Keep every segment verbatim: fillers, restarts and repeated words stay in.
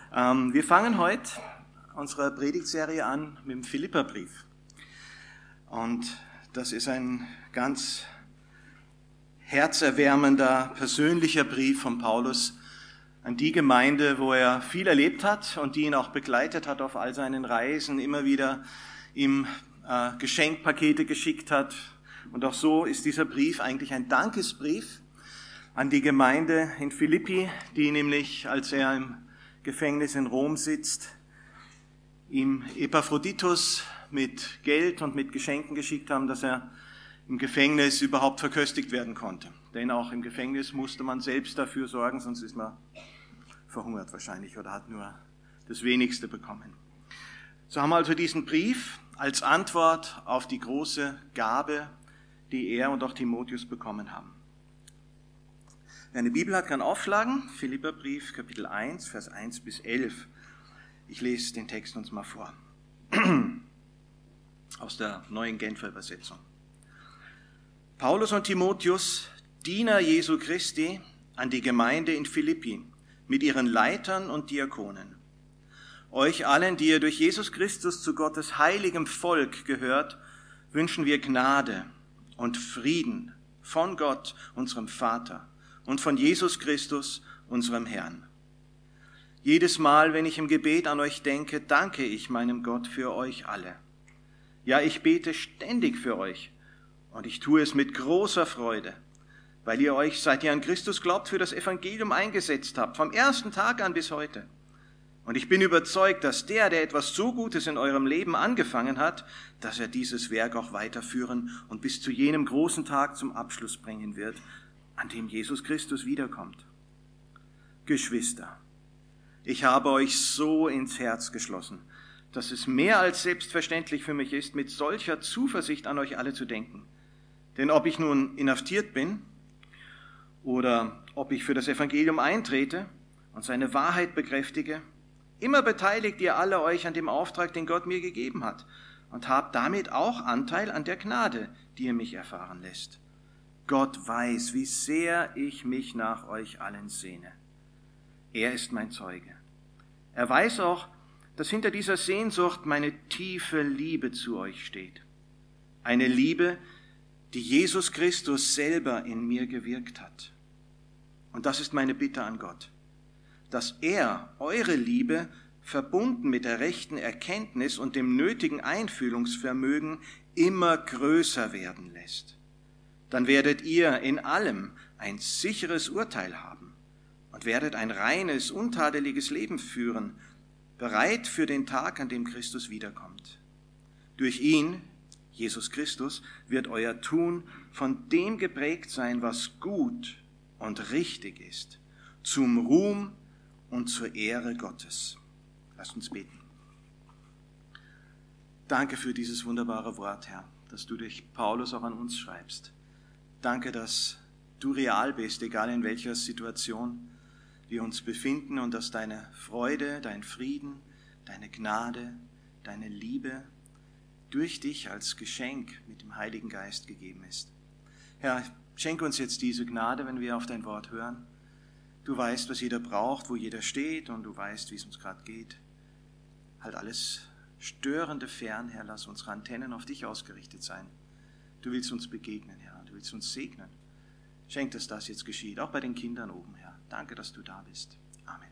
Ähm, wir fangen heute unsere Predigtserie an mit dem Philipperbrief. Und das ist ein ganz herzerwärmender, persönlicher Brief von Paulus an die Gemeinde, wo er viel erlebt hat und die ihn auch begleitet hat auf all seinen Reisen, immer wieder ihm äh, Geschenkpakete geschickt hat. Und auch so ist dieser Brief eigentlich ein Dankesbrief an die Gemeinde in Philippi, die nämlich, als er im Gefängnis in Rom sitzt, ihm Epaphroditus mit Geld und mit Geschenken geschickt haben, dass er im Gefängnis überhaupt verköstigt werden konnte. Denn auch im Gefängnis musste man selbst dafür sorgen, sonst ist man verhungert wahrscheinlich oder hat nur das Wenigste bekommen. So haben wir also diesen Brief als Antwort auf die große Gabe, die er und auch Timotheus bekommen haben. Wer eine Bibel hat, kann aufschlagen. Philipperbrief, Kapitel eins, Vers eins bis elf. Ich lese den Text uns mal vor. Aus der neuen Genfer Übersetzung. Paulus und Timotheus, Diener Jesu Christi, an die Gemeinde in Philippi, mit ihren Leitern und Diakonen. Euch allen, die ihr durch Jesus Christus zu Gottes heiligem Volk gehört, wünschen wir Gnade und Frieden von Gott, unserem Vater, und von Jesus Christus, unserem Herrn. Jedes Mal, wenn ich im Gebet an euch denke, danke ich meinem Gott für euch alle. Ja, ich bete ständig für euch und ich tue es mit großer Freude, weil ihr euch, seit ihr an Christus glaubt, für das Evangelium eingesetzt habt, vom ersten Tag an bis heute. Und ich bin überzeugt, dass der, der etwas so Gutes in eurem Leben angefangen hat, dass er dieses Werk auch weiterführen und bis zu jenem großen Tag zum Abschluss bringen wird, an dem Jesus Christus wiederkommt. Geschwister, ich habe euch so ins Herz geschlossen, dass es mehr als selbstverständlich für mich ist, mit solcher Zuversicht an euch alle zu denken. Denn ob ich nun inhaftiert bin oder ob ich für das Evangelium eintrete und seine Wahrheit bekräftige, immer beteiligt ihr alle euch an dem Auftrag, den Gott mir gegeben hat, und habt damit auch Anteil an der Gnade, die ihr mich erfahren lässt. Gott weiß, wie sehr ich mich nach euch allen sehne. Er ist mein Zeuge. Er weiß auch, dass hinter dieser Sehnsucht meine tiefe Liebe zu euch steht. Eine Liebe, die Jesus Christus selber in mir gewirkt hat. Und das ist meine Bitte an Gott, dass er eure Liebe verbunden mit der rechten Erkenntnis und dem nötigen Einfühlungsvermögen immer größer werden lässt. Dann werdet ihr in allem ein sicheres Urteil haben und werdet ein reines, untadeliges Leben führen, bereit für den Tag, an dem Christus wiederkommt. Durch ihn, Jesus Christus, wird euer Tun von dem geprägt sein, was gut und richtig ist, zum Ruhm und zur Ehre Gottes. Lasst uns beten. Danke für dieses wunderbare Wort, Herr, dass du durch Paulus auch an uns schreibst. Danke, dass du real bist, egal in welcher Situation wir uns befinden, und dass deine Freude, dein Frieden, deine Gnade, deine Liebe durch dich als Geschenk mit dem Heiligen Geist gegeben ist. Herr, schenke uns jetzt diese Gnade, wenn wir auf dein Wort hören. Du weißt, was jeder braucht, wo jeder steht, und du weißt, wie es uns gerade geht. Halt alles Störende fern, Herr, lass unsere Antennen auf dich ausgerichtet sein. Du willst uns begegnen, Herr. Du willst uns segnen. Schenk, dass das jetzt geschieht, auch bei den Kindern oben, Herr. Danke, dass du da bist. Amen.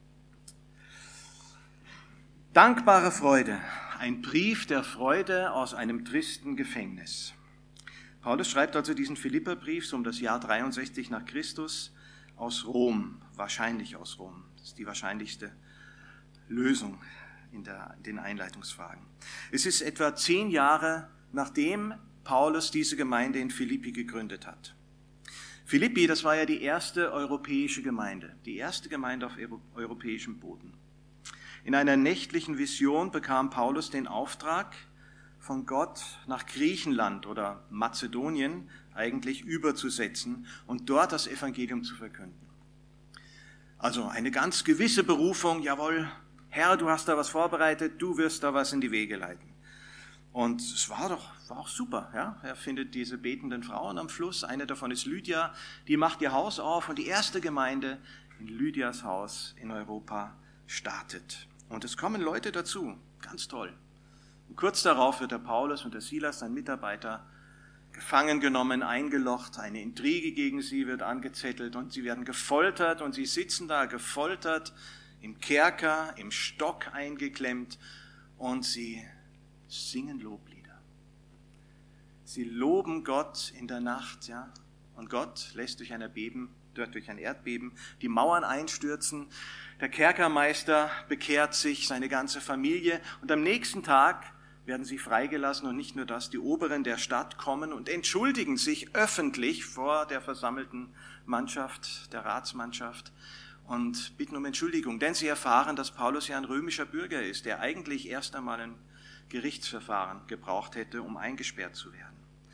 Dankbare Freude. Ein Brief der Freude aus einem tristen Gefängnis. Paulus schreibt also diesen Philipperbrief so um das Jahr dreiundsechzig nach Christus aus Rom, wahrscheinlich aus Rom. Das ist die wahrscheinlichste Lösung in, der, in den Einleitungsfragen. Es ist etwa zehn Jahre, nachdem Paulus diese Gemeinde in Philippi gegründet hat. Philippi, das war ja die erste europäische Gemeinde, die erste Gemeinde auf europäischem Boden. In einer nächtlichen Vision bekam Paulus den Auftrag, von Gott nach Griechenland oder Mazedonien eigentlich überzusetzen und dort das Evangelium zu verkünden. Also eine ganz gewisse Berufung, jawohl, Herr, du hast da was vorbereitet, du wirst da was in die Wege leiten. Und es war doch war auch super. Ja? Er findet diese betenden Frauen am Fluss. Eine davon ist Lydia. Die macht ihr Haus auf und die erste Gemeinde in Lydias Haus in Europa startet. Und es kommen Leute dazu, ganz toll. Und kurz darauf wird der Paulus und der Silas, sein Mitarbeiter, gefangen genommen, eingelocht, eine Intrige gegen sie wird angezettelt und sie werden gefoltert und sie sitzen da gefoltert, im Kerker, im Stock eingeklemmt und sie singen Loblieder. Sie loben Gott in der Nacht, ja, und Gott lässt durch ein Erbeben, durch ein Erdbeben die Mauern einstürzen. Der Kerkermeister bekehrt sich, seine ganze Familie und am nächsten Tag werden sie freigelassen und nicht nur das, die Oberen der Stadt kommen und entschuldigen sich öffentlich vor der versammelten Mannschaft, der Ratsmannschaft und bitten um Entschuldigung, denn sie erfahren, dass Paulus ja ein römischer Bürger ist, der eigentlich erst einmal ein Gerichtsverfahren gebraucht hätte, um eingesperrt zu werden.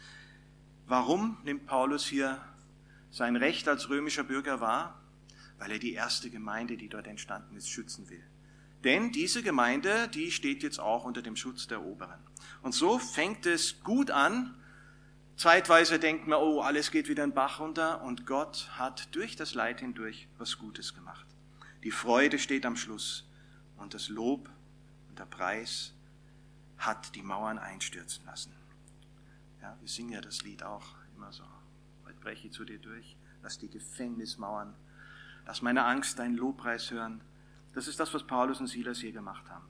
Warum nimmt Paulus hier sein Recht als römischer Bürger wahr? Weil er die erste Gemeinde, die dort entstanden ist, schützen will. Denn diese Gemeinde, die steht jetzt auch unter dem Schutz der Oberen. Und so fängt es gut an. Zeitweise denkt man, oh, alles geht wieder in den Bach runter. Und Gott hat durch das Leid hindurch was Gutes gemacht. Die Freude steht am Schluss. Und das Lob und der Preis hat die Mauern einstürzen lassen. Ja, wir singen ja das Lied auch immer so. Heute breche ich zu dir durch. Lass die Gefängnismauern, lass meine Angst deinen Lobpreis hören. Das ist das, was Paulus und Silas hier gemacht haben.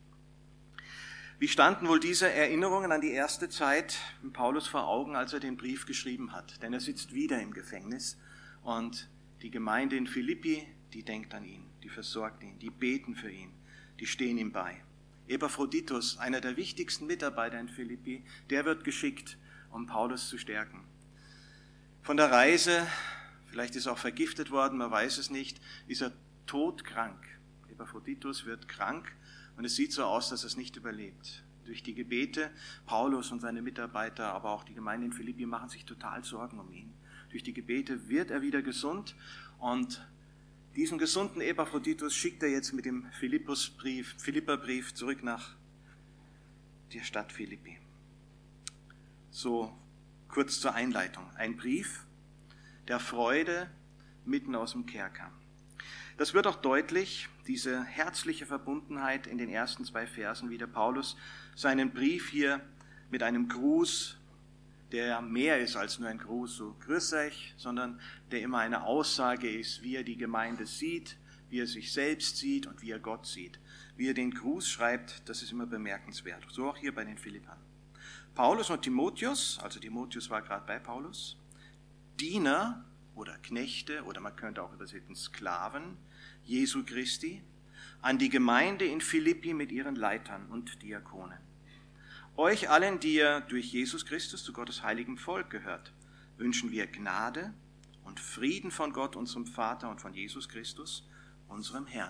Wie standen wohl diese Erinnerungen an die erste Zeit mit Paulus vor Augen, als er den Brief geschrieben hat? Denn er sitzt wieder im Gefängnis und die Gemeinde in Philippi, die denkt an ihn, die versorgt ihn, die beten für ihn, die stehen ihm bei. Epaphroditus, einer der wichtigsten Mitarbeiter in Philippi, der wird geschickt, um Paulus zu stärken. Von der Reise, vielleicht ist er auch vergiftet worden, man weiß es nicht, ist er todkrank. Epaphroditus wird krank und es sieht so aus, dass er es nicht überlebt. Durch die Gebete, Paulus und seine Mitarbeiter, aber auch die Gemeinde in Philippi machen sich total Sorgen um ihn. Durch die Gebete wird er wieder gesund und diesen gesunden Epaphroditus schickt er jetzt mit dem Philippusbrief, Philipperbrief zurück nach der Stadt Philippi. So kurz zur Einleitung. Ein Brief der Freude mitten aus dem Kerker. Das wird auch deutlich, diese herzliche Verbundenheit in den ersten zwei Versen, wie der Paulus seinen Brief hier mit einem Gruß, der mehr ist als nur ein Gruß, so grüß euch, sondern der immer eine Aussage ist, wie er die Gemeinde sieht, wie er sich selbst sieht und wie er Gott sieht. Wie er den Gruß schreibt, das ist immer bemerkenswert. So auch hier bei den Philippern. Paulus und Timotheus, also Timotheus war gerade bei Paulus, Diener oder Knechte oder man könnte auch übersetzen Sklaven Jesu Christi, an die Gemeinde in Philippi mit ihren Leitern und Diakonen. Euch allen, die ihr durch Jesus Christus zu Gottes heiligem Volk gehört, wünschen wir Gnade und Frieden von Gott, unserem Vater und von Jesus Christus, unserem Herrn.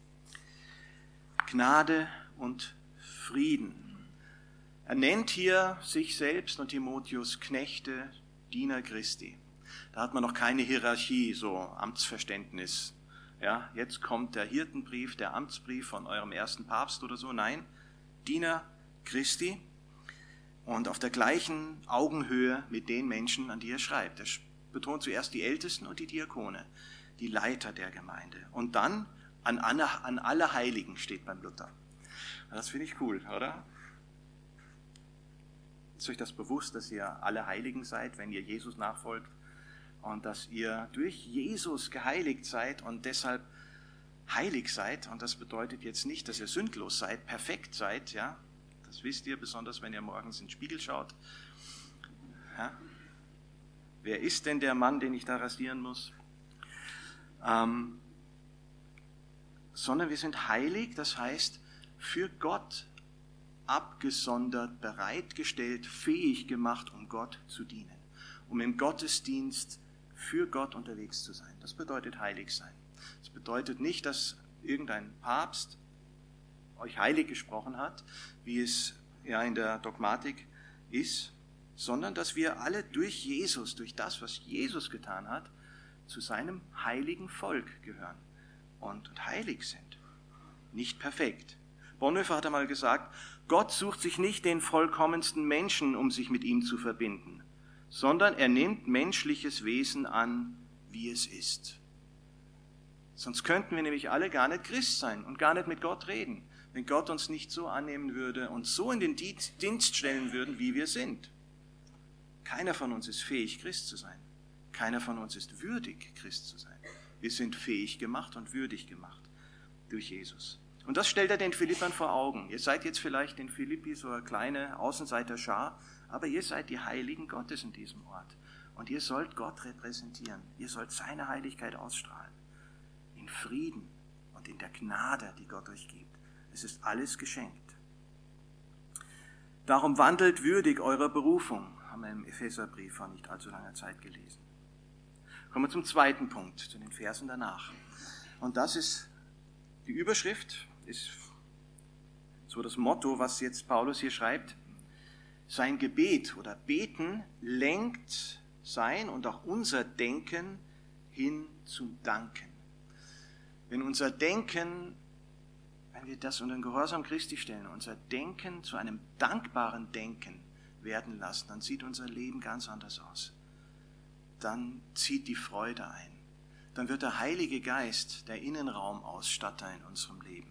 Gnade und Frieden. Er nennt hier sich selbst und Timotheus Knechte, Diener Christi. Da hat man noch keine Hierarchie, so Amtsverständnis. Ja, jetzt kommt der Hirtenbrief, der Amtsbrief von eurem ersten Papst oder so. Nein, Diener Christi und auf der gleichen Augenhöhe mit den Menschen, an die er schreibt. Er betont zuerst die Ältesten und die Diakone, die Leiter der Gemeinde. Und dann an alle, an alle Heiligen steht beim Luther. Das finde ich cool, oder? Ist euch das bewusst, dass ihr alle Heiligen seid, wenn ihr Jesus nachfolgt? Und dass ihr durch Jesus geheiligt seid und deshalb heilig seid. Und das bedeutet jetzt nicht, dass ihr sündlos seid, perfekt seid. Ja, das wisst ihr, besonders wenn ihr morgens in den Spiegel schaut. Ja? Wer ist denn der Mann, den ich da rasieren muss? Ähm, sondern wir sind heilig, das heißt für Gott abgesondert, bereitgestellt, fähig gemacht, um Gott zu dienen. Um im Gottesdienst für Gott unterwegs zu sein. Das bedeutet heilig sein. Das bedeutet nicht, dass irgendein Papst euch heilig gesprochen hat, wie es ja in der Dogmatik ist, sondern dass wir alle durch Jesus, durch das, was Jesus getan hat, zu seinem heiligen Volk gehören und, und heilig sind. Nicht perfekt. Bonhoeffer hat einmal gesagt, Gott sucht sich nicht den vollkommensten Menschen, um sich mit ihm zu verbinden, sondern er nimmt menschliches Wesen an, wie es ist. Sonst könnten wir nämlich alle gar nicht Christ sein und gar nicht mit Gott reden, wenn Gott uns nicht so annehmen würde und so in den Dienst stellen würden, wie wir sind. Keiner von uns ist fähig, Christ zu sein. Keiner von uns ist würdig, Christ zu sein. Wir sind fähig gemacht und würdig gemacht durch Jesus. Und das stellt er den Philippern vor Augen. Ihr seid jetzt vielleicht in Philippi so eine kleine Außenseiter-Schar, aber ihr seid die Heiligen Gottes in diesem Ort. Und ihr sollt Gott repräsentieren. Ihr sollt seine Heiligkeit ausstrahlen. In Frieden und in der Gnade, die Gott euch gibt. Es ist alles geschenkt. Darum wandelt würdig eurer Berufung, haben wir im Epheserbrief vor nicht allzu langer Zeit gelesen. Kommen wir zum zweiten Punkt, zu den Versen danach. Und das ist die Überschrift, ist so das Motto, was jetzt Paulus hier schreibt. Sein Gebet oder Beten lenkt sein und auch unser Denken hin zum Danken. Wenn unser Denken, wenn wir das unter den Gehorsam Christi stellen, unser Denken zu einem dankbaren Denken werden lassen, dann sieht unser Leben ganz anders aus. Dann zieht die Freude ein. Dann wird der Heilige Geist der Innenraumausstatter in unserem Leben.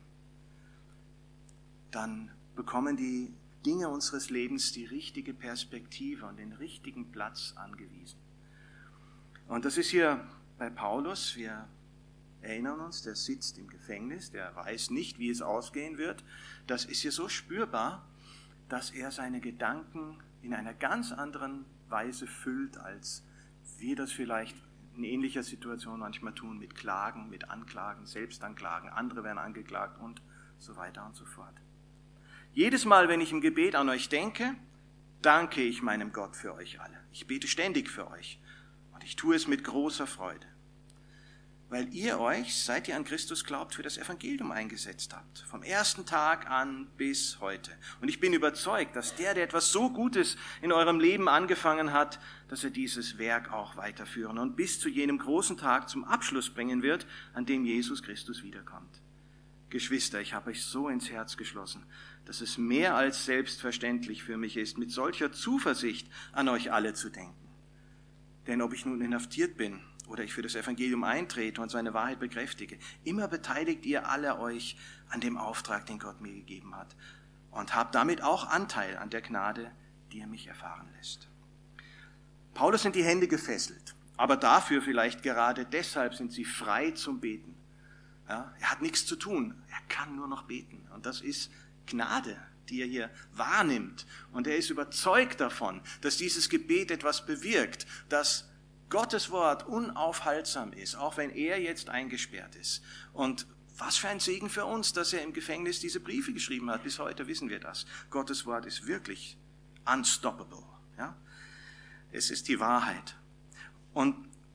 Dann bekommen die Dinge unseres Lebens die richtige Perspektive und den richtigen Platz angewiesen. Und das ist hier bei Paulus, wir erinnern uns, der sitzt im Gefängnis, der weiß nicht, wie es ausgehen wird. Das ist hier so spürbar, dass er seine Gedanken in einer ganz anderen Weise füllt, als wir das vielleicht in ähnlicher Situation manchmal tun, mit Klagen, mit Anklagen, Selbstanklagen, andere werden angeklagt und so weiter und so fort. Jedes Mal, wenn ich im Gebet an euch denke, danke ich meinem Gott für euch alle. Ich bete ständig für euch und ich tue es mit großer Freude, weil ihr euch, seit ihr an Christus glaubt, für das Evangelium eingesetzt habt, vom ersten Tag an bis heute. Und ich bin überzeugt, dass der, der etwas so Gutes in eurem Leben angefangen hat, dass er dieses Werk auch weiterführen und bis zu jenem großen Tag zum Abschluss bringen wird, an dem Jesus Christus wiederkommt. Geschwister, ich habe euch so ins Herz geschlossen, dass es mehr als selbstverständlich für mich ist, mit solcher Zuversicht an euch alle zu denken. Denn ob ich nun inhaftiert bin oder ich für das Evangelium eintrete und seine Wahrheit bekräftige, immer beteiligt ihr alle euch an dem Auftrag, den Gott mir gegeben hat und habt damit auch Anteil an der Gnade, die er mich erfahren lässt. Paulus sind die Hände gefesselt, aber dafür vielleicht gerade deshalb sind sie frei zum Beten. Ja, er hat nichts zu tun, er kann nur noch beten und das ist Gnade, die er hier wahrnimmt und er ist überzeugt davon, dass dieses Gebet etwas bewirkt, dass Gottes Wort unaufhaltsam ist, auch wenn er jetzt eingesperrt ist. Und was für ein Segen für uns, dass er im Gefängnis diese Briefe geschrieben hat. Bis heute wissen wir das. Gottes Wort ist wirklich unstoppable. Ja? Es ist die Wahrheit. Und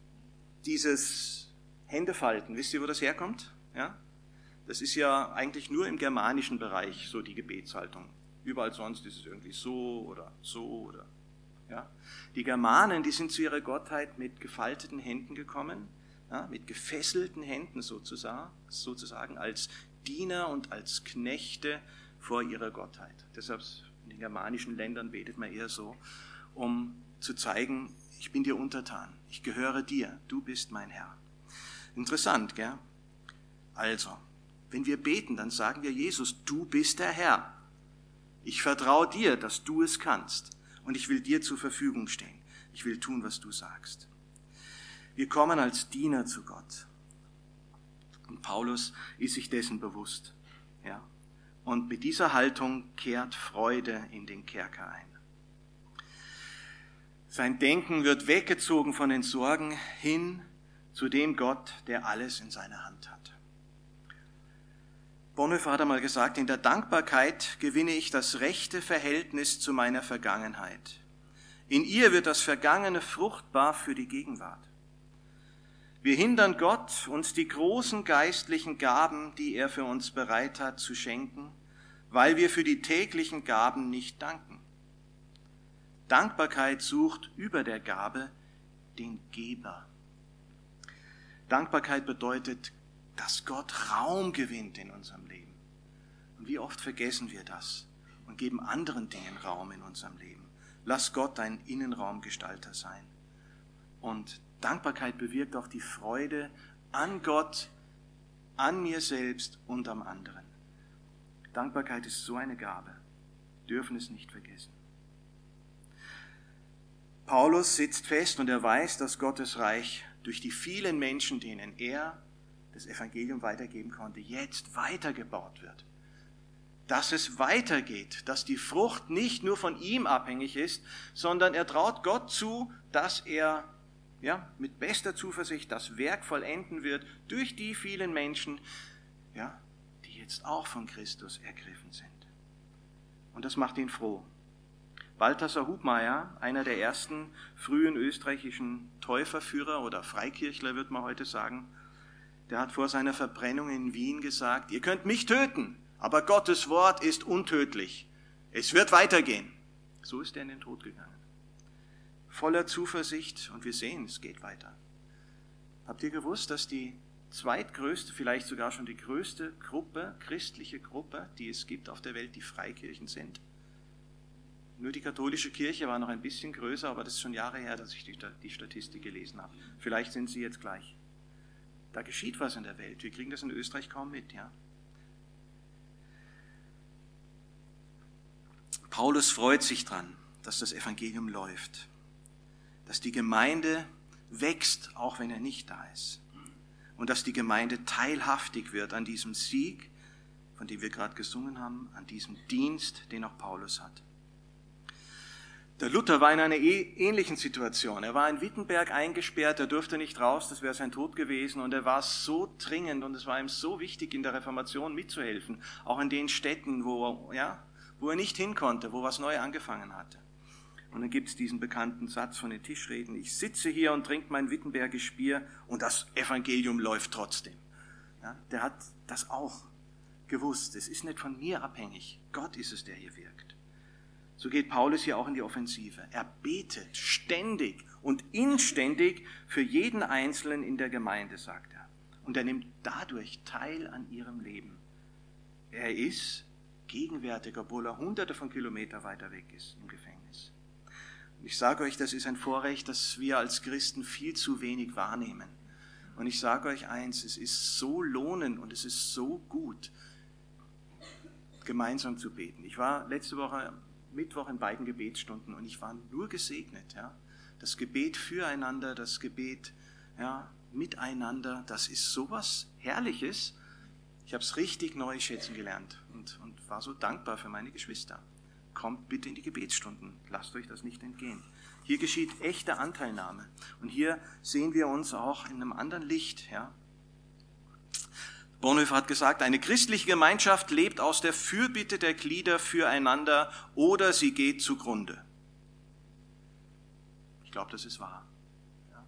dieses Händefalten, wisst ihr, wo das herkommt? Ja? Das ist ja eigentlich nur im germanischen Bereich so die Gebetshaltung. Überall sonst ist es irgendwie so oder so oder ja. Die Germanen, die sind zu ihrer Gottheit mit gefalteten Händen gekommen, ja, mit gefesselten Händen sozusagen, sozusagen als Diener und als Knechte vor ihrer Gottheit. Deshalb in den germanischen Ländern betet man eher so, um zu zeigen, ich bin dir untertan, ich gehöre dir, du bist mein Herr. Interessant, gell? Also, wenn wir beten, dann sagen wir Jesus, du bist der Herr. Ich vertraue dir, dass du es kannst. Und ich will dir zur Verfügung stehen. Ich will tun, was du sagst. Wir kommen als Diener zu Gott. Und Paulus ist sich dessen bewusst. Ja? Und mit dieser Haltung kehrt Freude in den Kerker ein. Sein Denken wird weggezogen von den Sorgen hin zu dem Gott, der alles in seiner Hand hat. Bonhoeffer hat einmal gesagt, in der Dankbarkeit gewinne ich das rechte Verhältnis zu meiner Vergangenheit. In ihr wird das Vergangene fruchtbar für die Gegenwart. Wir hindern Gott, uns die großen geistlichen Gaben, die er für uns bereit hat, zu schenken, weil wir für die täglichen Gaben nicht danken. Dankbarkeit sucht über der Gabe den Geber. Dankbarkeit bedeutet, dass Gott Raum gewinnt in unserem Leben. Und wie oft vergessen wir das und geben anderen Dingen Raum in unserem Leben. Lass Gott dein Innenraumgestalter sein. Und Dankbarkeit bewirkt auch die Freude an Gott, an mir selbst und am anderen. Dankbarkeit ist so eine Gabe, dürfen es nicht vergessen. Paulus sitzt fest und er weiß, dass Gottes Reich durch die vielen Menschen, denen er das Evangelium weitergeben konnte, jetzt weitergebaut wird. Dass es weitergeht, dass die Frucht nicht nur von ihm abhängig ist, sondern er traut Gott zu, dass er ja, mit bester Zuversicht das Werk vollenden wird durch die vielen Menschen, ja, die jetzt auch von Christus ergriffen sind. Und das macht ihn froh. Balthasar Hubmaier, einer der ersten frühen österreichischen Täuferführer oder Freikirchler, wird man heute sagen, der hat vor seiner Verbrennung in Wien gesagt, ihr könnt mich töten, aber Gottes Wort ist untödlich. Es wird weitergehen. So ist er in den Tod gegangen. Voller Zuversicht und wir sehen, es geht weiter. Habt ihr gewusst, dass die zweitgrößte, vielleicht sogar schon die größte Gruppe, christliche Gruppe, die es gibt auf der Welt, die Freikirchen sind? Nur die katholische Kirche war noch ein bisschen größer, aber das ist schon Jahre her, dass ich die Statistik gelesen habe. Vielleicht sind sie jetzt gleich. Da geschieht was in der Welt. Wir kriegen das in Österreich kaum mit, ja. Paulus freut sich dran, dass das Evangelium läuft, dass die Gemeinde wächst, auch wenn er nicht da ist, und dass die Gemeinde teilhaftig wird an diesem Sieg, von dem wir gerade gesungen haben, an diesem Dienst, den auch Paulus hat. Der Luther war in einer ähnlichen Situation. Er war in Wittenberg eingesperrt, er durfte nicht raus, das wäre sein Tod gewesen. Und er war so dringend und es war ihm so wichtig, in der Reformation mitzuhelfen, auch in den Städten, wo, ja, wo er nicht hin konnte, wo was neu angefangen hatte. Und dann gibt es diesen bekannten Satz von den Tischreden, ich sitze hier und trinke mein Wittenbergisch Bier und das Evangelium läuft trotzdem. Ja, der hat das auch gewusst, es ist nicht von mir abhängig, Gott ist es, der hier wirkt. So geht Paulus hier auch in die Offensive. Er betet ständig und inständig für jeden Einzelnen in der Gemeinde, sagt er. Und er nimmt dadurch teil an ihrem Leben. Er ist gegenwärtig, obwohl er hunderte von Kilometern weiter weg ist, im Gefängnis. Und ich sage euch, das ist ein Vorrecht, das wir als Christen viel zu wenig wahrnehmen. Und ich sage euch eins, es ist so lohnend und es ist so gut, gemeinsam zu beten. Ich war letzte Woche Mittwoch in beiden Gebetsstunden und ich war nur gesegnet. Ja. Das Gebet füreinander, das Gebet ja, miteinander, das ist sowas Herrliches. Ich habe es richtig neu schätzen gelernt und, und war so dankbar für meine Geschwister. Kommt bitte in die Gebetsstunden, lasst euch das nicht entgehen. Hier geschieht echte Anteilnahme und hier sehen wir uns auch in einem anderen Licht. Ja. Bonhoeffer hat gesagt, eine christliche Gemeinschaft lebt aus der Fürbitte der Glieder füreinander oder sie geht zugrunde. Ich glaube, das ist wahr. Ja,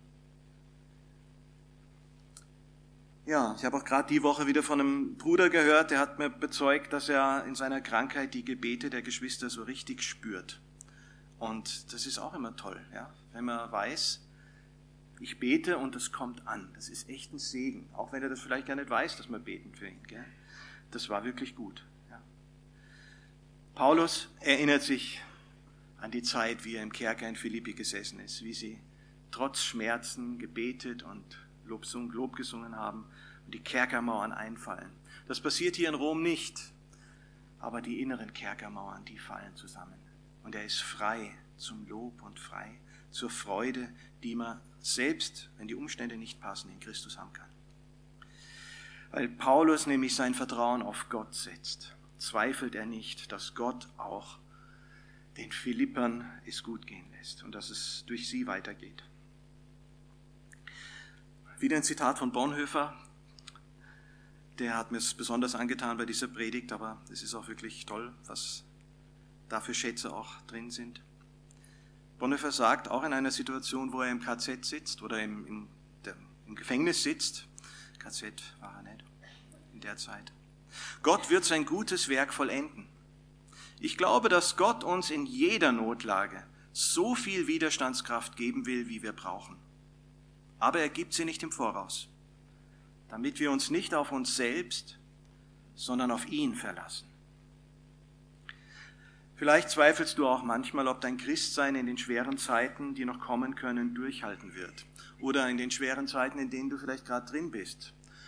ja ich habe auch gerade die Woche wieder von einem Bruder gehört, der hat mir bezeugt, dass er in seiner Krankheit die Gebete der Geschwister so richtig spürt. Und das ist auch immer toll, ja, wenn man weiß, ich bete und das kommt an. Das ist echt ein Segen. Auch wenn er das vielleicht gar nicht weiß, dass wir beten für ihn. Gell? Das war wirklich gut. Ja. Paulus erinnert sich an die Zeit, wie er im Kerker in Philippi gesessen ist, wie sie trotz Schmerzen gebetet und Lob, Lob gesungen haben und die Kerkermauern einfallen. Das passiert hier in Rom nicht, aber die inneren Kerkermauern, die fallen zusammen. Und er ist frei zum Lob und frei zur Freude, die man selbst, wenn die Umstände nicht passen, in Christus haben kann. Weil Paulus nämlich sein Vertrauen auf Gott setzt, zweifelt er nicht, dass Gott auch den Philippern es gut gehen lässt und dass es durch sie weitergeht. Wieder ein Zitat von Bonhoeffer, der hat mir es besonders angetan bei dieser Predigt, aber es ist auch wirklich toll, was da für Schätze auch drin sind. Bonhoeffer sagt, auch in einer Situation, wo er im K Z sitzt oder im, im, der, im Gefängnis sitzt, K Z war er nicht in der Zeit, Gott wird sein gutes Werk vollenden. Ich glaube, dass Gott uns in jeder Notlage so viel Widerstandskraft geben will, wie wir brauchen. Aber er gibt sie nicht im Voraus, damit wir uns nicht auf uns selbst, sondern auf ihn verlassen. Vielleicht zweifelst du auch manchmal, ob dein Christsein in den schweren Zeiten, die noch kommen können, durchhalten wird. Oder in den schweren Zeiten, in denen du vielleicht gerade drin bist.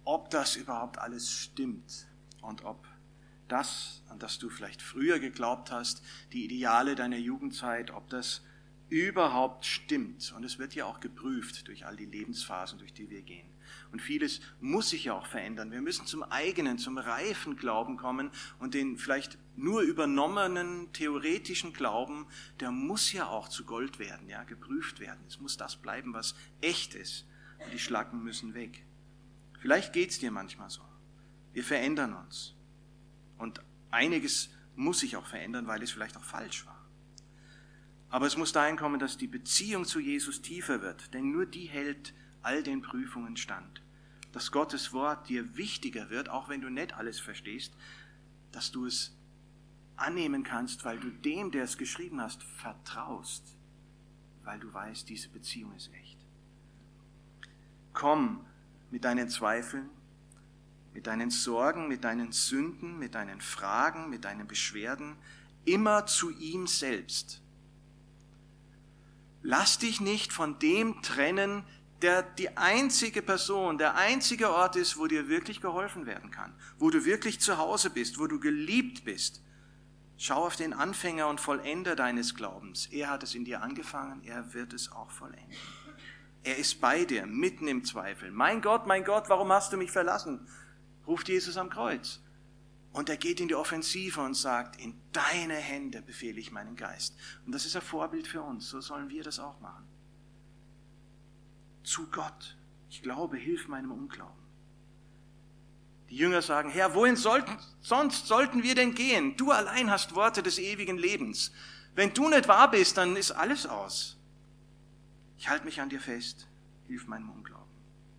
ob das überhaupt alles stimmt und ob das, an das du vielleicht früher geglaubt hast, die Ideale deiner Jugendzeit, ob das überhaupt stimmt. Und es wird ja auch geprüft durch all die Lebensphasen, durch die wir gehen. Und vieles muss sich ja auch verändern. Wir müssen zum eigenen, zum reifen Glauben kommen und den vielleicht nur übernommenen theoretischen Glauben, der muss ja auch zu Gold werden, ja, geprüft werden. Es muss das bleiben, was echt ist. Und die Schlacken müssen weg. Vielleicht geht es dir manchmal so. Wir verändern uns. Und einiges muss sich auch verändern, weil es vielleicht auch falsch war. Aber es muss dahin kommen, dass die Beziehung zu Jesus tiefer wird, denn nur die hält all den Prüfungen stand. Dass Gottes Wort dir wichtiger wird, auch wenn du nicht alles verstehst, dass du es annehmen kannst, weil du dem, der es geschrieben hast, vertraust, weil du weißt, diese Beziehung ist echt. Komm mit deinen Zweifeln, mit deinen Sorgen, mit deinen Sünden, mit deinen Fragen, mit deinen Beschwerden, immer zu ihm selbst. Lass dich nicht von dem trennen, der die einzige Person, der einzige Ort ist, wo dir wirklich geholfen werden kann, wo du wirklich zu Hause bist, wo du geliebt bist. Schau auf den Anfänger und Vollender deines Glaubens. Er hat es in dir angefangen, er wird es auch vollenden. Er ist bei dir, mitten im Zweifel. Mein Gott, mein Gott, warum hast du mich verlassen? Ruft Jesus am Kreuz. Und er geht in die Offensive und sagt, in deine Hände befehle ich meinen Geist. Und das ist ein Vorbild für uns, so sollen wir das auch machen. Zu Gott. Ich glaube, hilf meinem Unglauben. Die Jünger sagen, Herr, wohin sollten, sonst sollten wir denn gehen? Du allein hast Worte des ewigen Lebens. Wenn du nicht wahr bist, dann ist alles aus. Ich halte mich an dir fest. Hilf meinem Unglauben.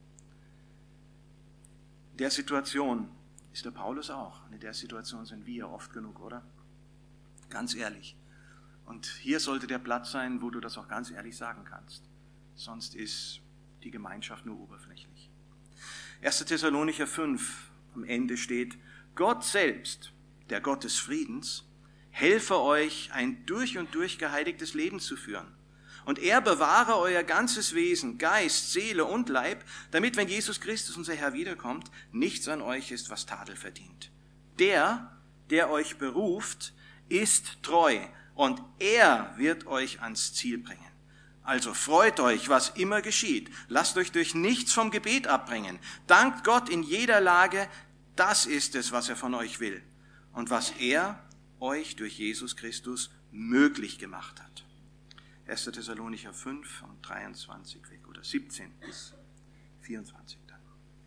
In der Situation ist der Paulus auch. Und in der Situation sind wir oft genug, oder? Ganz ehrlich. Und hier sollte der Platz sein, wo du das auch ganz ehrlich sagen kannst. Sonst ist die Gemeinschaft nur oberflächlich. erster Thessalonicher fünf, am Ende steht, Gott selbst, der Gott des Friedens, helfe euch, ein durch und durch geheiligtes Leben zu führen. Und er bewahre euer ganzes Wesen, Geist, Seele und Leib, damit, wenn Jesus Christus, unser Herr, wiederkommt, nichts an euch ist, was Tadel verdient. Der, der euch beruft, ist treu und er wird euch ans Ziel bringen. Also freut euch, was immer geschieht. Lasst euch durch nichts vom Gebet abbringen. Dankt Gott in jeder Lage, das ist es, was er von euch will und was er euch durch Jesus Christus möglich gemacht hat. erster Thessalonicher fünf, dreiundzwanzig weg oder siebzehn bis vierundzwanzig dann.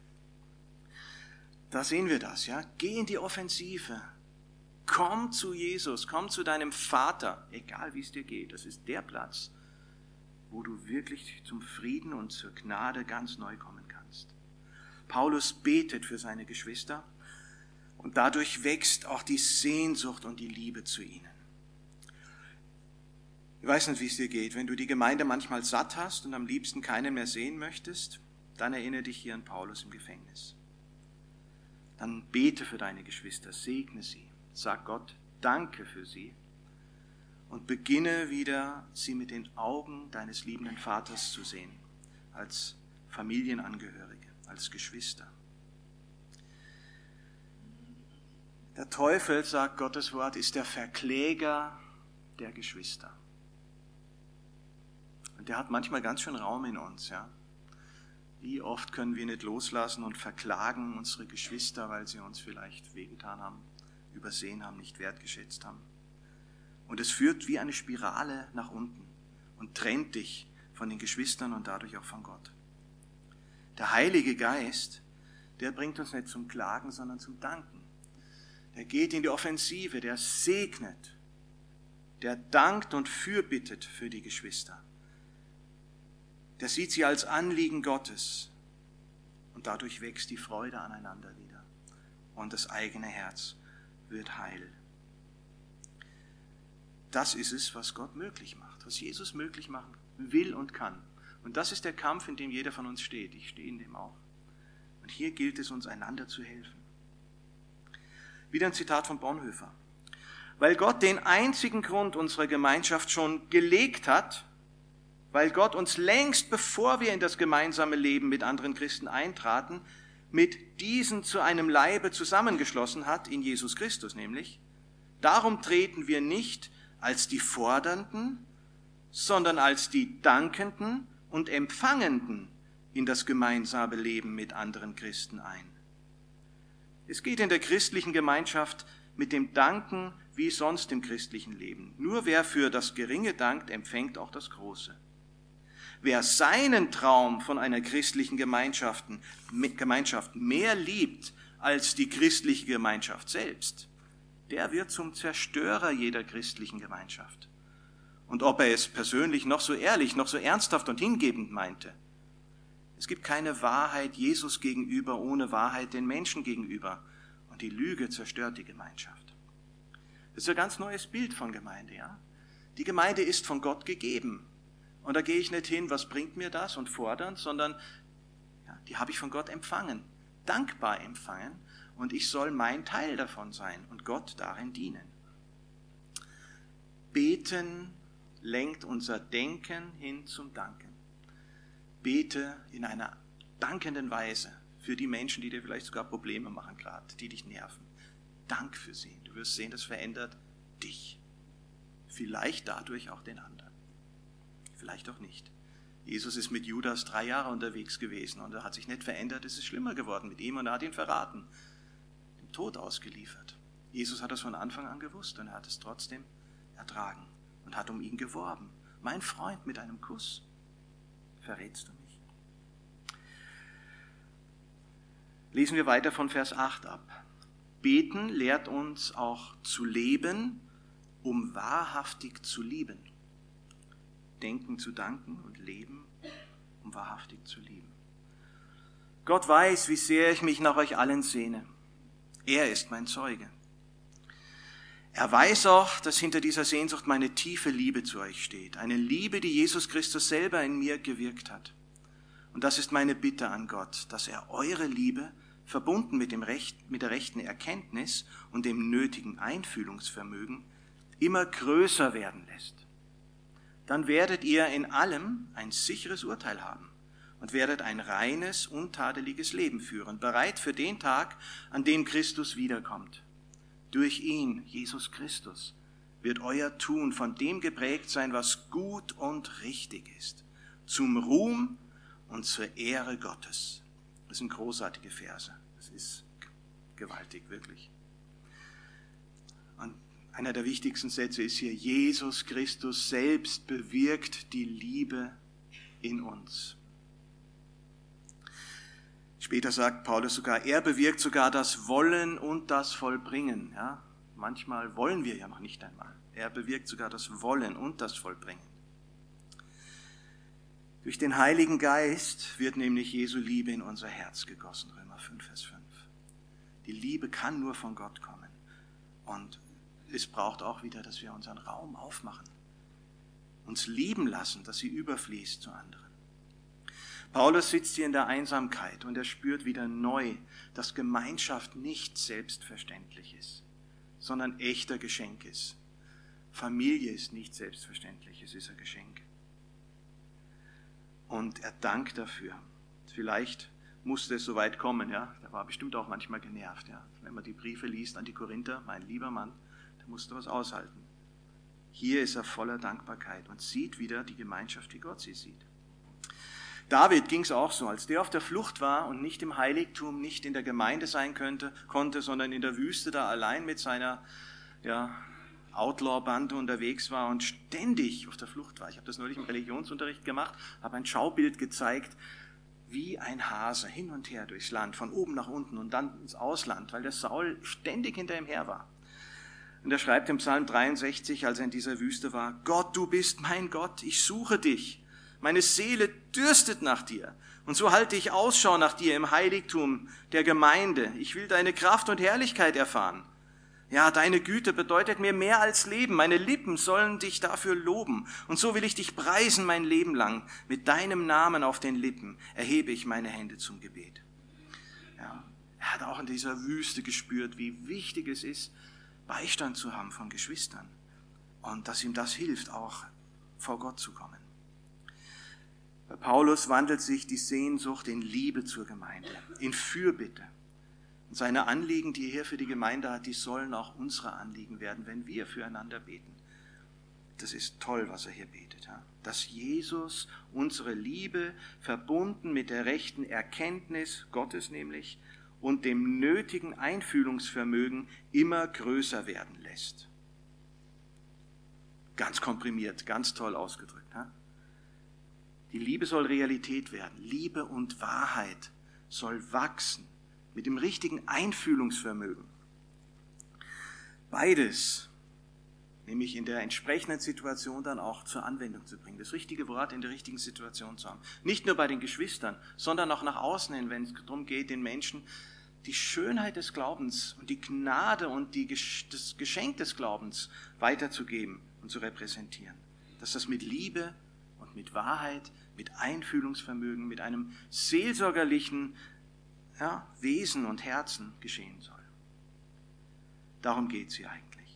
Da sehen wir das, ja. Geh in die Offensive. Komm zu Jesus, komm zu deinem Vater, egal wie es dir geht. Das ist der Platz, wo du wirklich zum Frieden und zur Gnade ganz neu kommen kannst. Paulus betet für seine Geschwister und dadurch wächst auch die Sehnsucht und die Liebe zu ihnen. Ich weiß nicht, wie es dir geht. Wenn du die Gemeinde manchmal satt hast und am liebsten keinen mehr sehen möchtest, dann erinnere dich hier an Paulus im Gefängnis. Dann bete für deine Geschwister, segne sie. Sag Gott, danke für sie und beginne wieder, sie mit den Augen deines liebenden Vaters zu sehen, als Familienangehörige, als Geschwister. Der Teufel, sagt Gottes Wort, ist der Verkläger der Geschwister. Und der hat manchmal ganz schön Raum in uns, ja. Wie oft können wir nicht loslassen und verklagen unsere Geschwister, weil sie uns vielleicht wehgetan haben, übersehen haben, nicht wertgeschätzt haben. Und es führt wie eine Spirale nach unten und trennt dich von den Geschwistern und dadurch auch von Gott. Der Heilige Geist, der bringt uns nicht zum Klagen, sondern zum Danken. Der geht in die Offensive, der segnet, der dankt und fürbittet für die Geschwister. Der sieht sie als Anliegen Gottes und dadurch wächst die Freude aneinander wieder und das eigene Herz wird heil. Das ist es, was Gott möglich macht, was Jesus möglich machen will und kann. Und das ist der Kampf, in dem jeder von uns steht. Ich stehe in dem auch. Und hier gilt es, uns einander zu helfen. Wieder ein Zitat von Bonhoeffer. Weil Gott den einzigen Grund unserer Gemeinschaft schon gelegt hat, weil Gott uns längst, bevor wir in das gemeinsame Leben mit anderen Christen eintraten, mit diesen zu einem Leibe zusammengeschlossen hat, in Jesus Christus nämlich. Darum treten wir nicht als die Fordernden, sondern als die Dankenden und Empfangenden in das gemeinsame Leben mit anderen Christen ein. Es geht in der christlichen Gemeinschaft mit dem Danken wie sonst im christlichen Leben. Nur wer für das Geringe dankt, empfängt auch das Große. Wer seinen Traum von einer christlichen Gemeinschaft, Gemeinschaft mehr liebt als die christliche Gemeinschaft selbst, der wird zum Zerstörer jeder christlichen Gemeinschaft. Und ob er es persönlich noch so ehrlich, noch so ernsthaft und hingebend meinte, es gibt keine Wahrheit Jesus gegenüber ohne Wahrheit den Menschen gegenüber. Und die Lüge zerstört die Gemeinschaft. Das ist ein ganz neues Bild von Gemeinde, ja? Die Gemeinde ist von Gott gegeben. Und da gehe ich nicht hin, was bringt mir das und fordern, sondern ja, die habe ich von Gott empfangen, dankbar empfangen. Und ich soll mein Teil davon sein und Gott darin dienen. Beten lenkt unser Denken hin zum Danken. Bete in einer dankenden Weise für die Menschen, die dir vielleicht sogar Probleme machen gerade, die dich nerven. Dank für sie. Du wirst sehen, das verändert dich. Vielleicht dadurch auch den anderen. Vielleicht auch nicht. Jesus ist mit Judas drei Jahre unterwegs gewesen und er hat sich nicht verändert. Es ist schlimmer geworden mit ihm und er hat ihn verraten. Dem Tod ausgeliefert. Jesus hat das von Anfang an gewusst und er hat es trotzdem ertragen und hat um ihn geworben. Mein Freund mit einem Kuss. Verrätst du mich? Lesen wir weiter von Vers acht ab. Beten lehrt uns auch zu leben, um wahrhaftig zu lieben. Denken zu danken und leben, um wahrhaftig zu lieben. Gott weiß, wie sehr ich mich nach euch allen sehne. Er ist mein Zeuge. Er weiß auch, dass hinter dieser Sehnsucht meine tiefe Liebe zu euch steht. Eine Liebe, die Jesus Christus selber in mir gewirkt hat. Und das ist meine Bitte an Gott, dass er eure Liebe, verbunden mit, dem Recht, mit der rechten Erkenntnis und dem nötigen Einfühlungsvermögen, immer größer werden lässt. Dann werdet ihr in allem ein sicheres Urteil haben und werdet ein reines, untadeliges Leben führen, bereit für den Tag, an dem Christus wiederkommt. Durch ihn, Jesus Christus, wird euer Tun von dem geprägt sein, was gut und richtig ist, zum Ruhm und zur Ehre Gottes. Das sind großartige Verse. Das ist gewaltig, wirklich. Und einer der wichtigsten Sätze ist hier, Jesus Christus selbst bewirkt die Liebe in uns. Später sagt Paulus sogar, er bewirkt sogar das Wollen und das Vollbringen. Ja, manchmal wollen wir ja noch nicht einmal. Er bewirkt sogar das Wollen und das Vollbringen. Durch den Heiligen Geist wird nämlich Jesu Liebe in unser Herz gegossen, Römer fünf, Vers fünf. Die Liebe kann nur von Gott kommen. Und es braucht auch wieder, dass wir unseren Raum aufmachen, uns lieben lassen, dass sie überfließt zu anderen. Paulus sitzt hier in der Einsamkeit und er spürt wieder neu, dass Gemeinschaft nicht selbstverständlich ist, sondern echter Geschenk ist. Familie ist nicht selbstverständlich, es ist ein Geschenk. Und er dankt dafür. Vielleicht musste es so weit kommen, ja. Der war bestimmt auch manchmal genervt, ja. Wenn man die Briefe liest an die Korinther, mein lieber Mann, der musste was aushalten. Hier ist er voller Dankbarkeit und sieht wieder die Gemeinschaft, wie Gott sie sieht. David ging es auch so, als der auf der Flucht war und nicht im Heiligtum, nicht in der Gemeinde sein könnte, konnte, sondern in der Wüste da allein mit seiner ja, Outlaw-Bande unterwegs war und ständig auf der Flucht war. Ich habe das neulich im Religionsunterricht gemacht, habe ein Schaubild gezeigt, wie ein Hase hin und her durchs Land, von oben nach unten und dann ins Ausland, weil der Saul ständig hinter ihm her war. Und er schreibt im Psalm dreiundsechzig, als er in dieser Wüste war, Gott, du bist mein Gott, ich suche dich. Meine Seele dürstet nach dir. Und so halte ich Ausschau nach dir im Heiligtum der Gemeinde. Ich will deine Kraft und Herrlichkeit erfahren. Ja, deine Güte bedeutet mir mehr als Leben. Meine Lippen sollen dich dafür loben. Und so will ich dich preisen mein Leben lang. Mit deinem Namen auf den Lippen erhebe ich meine Hände zum Gebet. Ja, er hat auch in dieser Wüste gespürt, wie wichtig es ist, Beistand zu haben von Geschwistern. Und dass ihm das hilft, auch vor Gott zu kommen. Bei Paulus wandelt sich die Sehnsucht in Liebe zur Gemeinde, in Fürbitte. Und seine Anliegen, die er hier für die Gemeinde hat, die sollen auch unsere Anliegen werden, wenn wir füreinander beten. Das ist toll, was er hier betet. Ja? Dass Jesus unsere Liebe verbunden mit der rechten Erkenntnis Gottes nämlich und dem nötigen Einfühlungsvermögen immer größer werden lässt. Ganz komprimiert, ganz toll ausgedrückt. Ja? Die Liebe soll Realität werden. Liebe und Wahrheit soll wachsen mit dem richtigen Einfühlungsvermögen. Beides, nämlich in der entsprechenden Situation dann auch zur Anwendung zu bringen. Das richtige Wort in der richtigen Situation zu haben. Nicht nur bei den Geschwistern, sondern auch nach außen hin, wenn es darum geht, den Menschen die Schönheit des Glaubens und die Gnade und die, das Geschenk des Glaubens weiterzugeben und zu repräsentieren. Dass das mit Liebe und mit Wahrheit, mit Einfühlungsvermögen, mit einem seelsorgerlichen ja, Wesen und Herzen geschehen soll. Darum geht es hier eigentlich.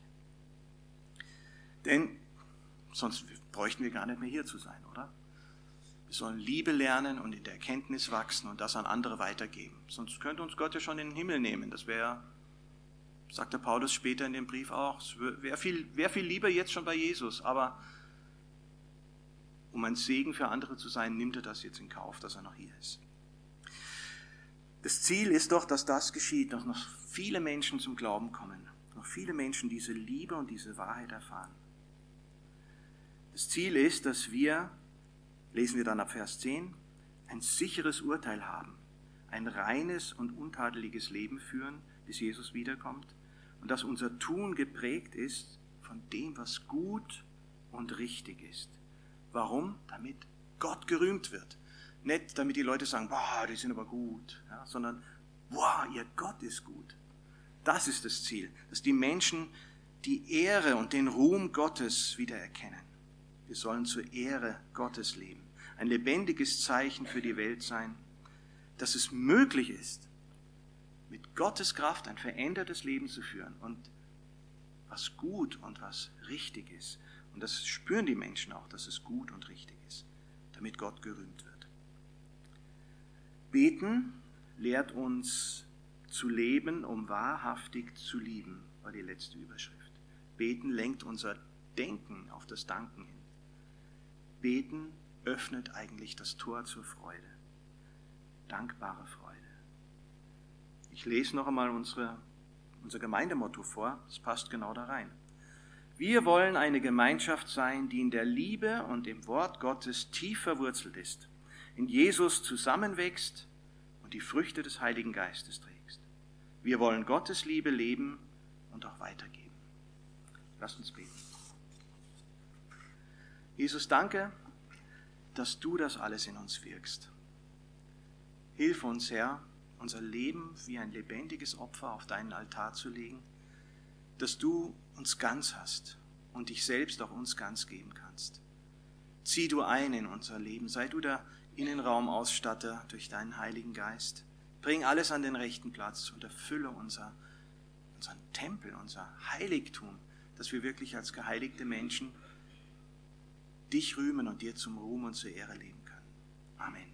Denn sonst bräuchten wir gar nicht mehr hier zu sein, oder? Wir sollen Liebe lernen und in der Erkenntnis wachsen und das an andere weitergeben. Sonst könnte uns Gott ja schon in den Himmel nehmen. Das wäre, sagt der Paulus später in dem Brief auch, es wäre viel, wär viel lieber jetzt schon bei Jesus, aber um ein Segen für andere zu sein, nimmt er das jetzt in Kauf, dass er noch hier ist. Das Ziel ist doch, dass das geschieht, dass noch viele Menschen zum Glauben kommen, noch viele Menschen diese Liebe und diese Wahrheit erfahren. Das Ziel ist, dass wir, lesen wir dann ab Vers zehn, ein sicheres Urteil haben, ein reines und untadeliges Leben führen, bis Jesus wiederkommt und dass unser Tun geprägt ist von dem, was gut und richtig ist. Warum? Damit Gott gerühmt wird. Nicht, damit die Leute sagen, boah, die sind aber gut, ja, sondern, boah, ihr Gott ist gut. Das ist das Ziel, dass die Menschen die Ehre und den Ruhm Gottes wiedererkennen. Wir sollen zur Ehre Gottes leben. Ein lebendiges Zeichen für die Welt sein, dass es möglich ist, mit Gottes Kraft ein verändertes Leben zu führen und was gut und was richtig ist. Und das spüren die Menschen auch, dass es gut und richtig ist, damit Gott gerühmt wird. Beten lehrt uns zu leben, um wahrhaftig zu lieben, war die letzte Überschrift. Beten lenkt unser Denken auf das Danken hin. Beten öffnet eigentlich das Tor zur Freude, dankbare Freude. Ich lese noch einmal unsere, unser Gemeindemotto vor, das passt genau da rein. Wir wollen eine Gemeinschaft sein, die in der Liebe und im Wort Gottes tief verwurzelt ist, in Jesus zusammenwächst und die Früchte des Heiligen Geistes trägst. Wir wollen Gottes Liebe leben und auch weitergeben. Lasst uns beten. Jesus, danke, dass du das alles in uns wirkst. Hilf uns, Herr, unser Leben wie ein lebendiges Opfer auf deinen Altar zu legen, dass du uns ganz hast und dich selbst auch uns ganz geben kannst. Zieh du ein in unser Leben, sei du der Innenraumausstatter durch deinen Heiligen Geist. Bring alles an den rechten Platz und erfülle unser, unseren Tempel, unser Heiligtum, dass wir wirklich als geheiligte Menschen dich rühmen und dir zum Ruhm und zur Ehre leben können. Amen.